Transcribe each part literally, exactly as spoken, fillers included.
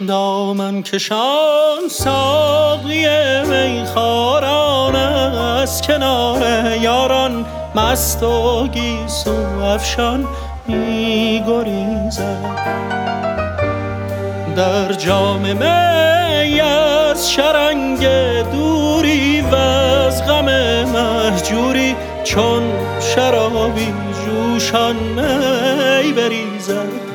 دامن کشان ساقی میخواران از کنار یاران مست و گیسو افشان می گریزد. در جام می از شرنگ دوری و از غم مهجوری چون شرابی جوشان می بریزد.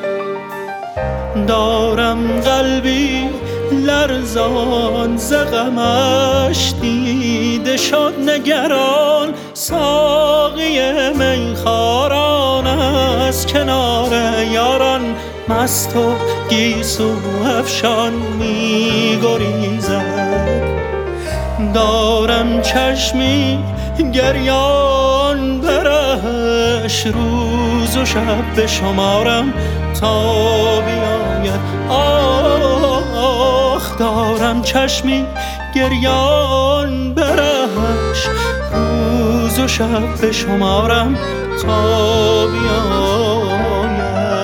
دارم قلبی لرزان ز غمش دیده شد نگران ساقی میخواران از کنار یاران مست و گیسو افشان می گریزد. دارم چشمی گریان برهش روز و شب بشمارم تا بیاید. آخ دارم چشمی گریان برهش روز و شب بشمارم تا بیاید.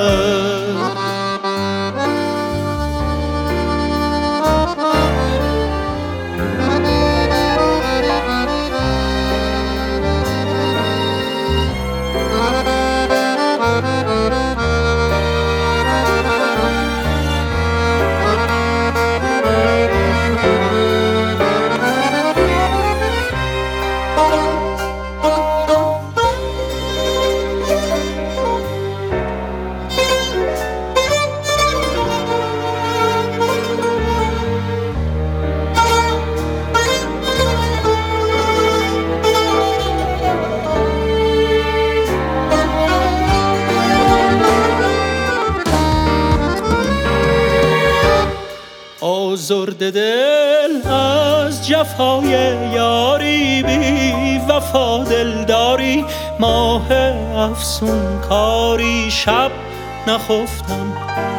آزرده دل از جفای یاری بی وفا دلداری ماه افسون کاری شب نخفتم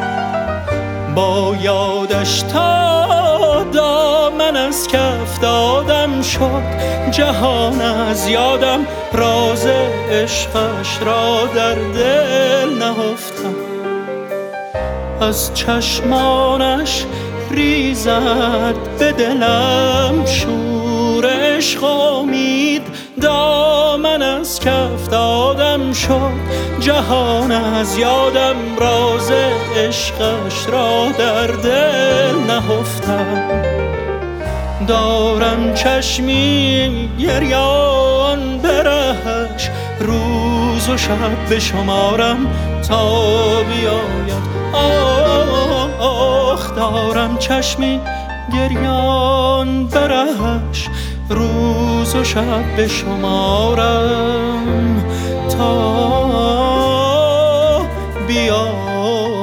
با یادش تا دامن از کف دادم شد جهان از یادم راز عشقش را در دل نهفتم. از چشمانش ریزد به دلم شور عشق امید دامن از کف دادم شد جهان از یادم راز عشقش را در دل نهفتم. دارم چشمی گریان برهش روز و شب بشمارم تا بیاید. آخ دارم چشمی گریان برهش روز و شب بشمارم تا بیاید.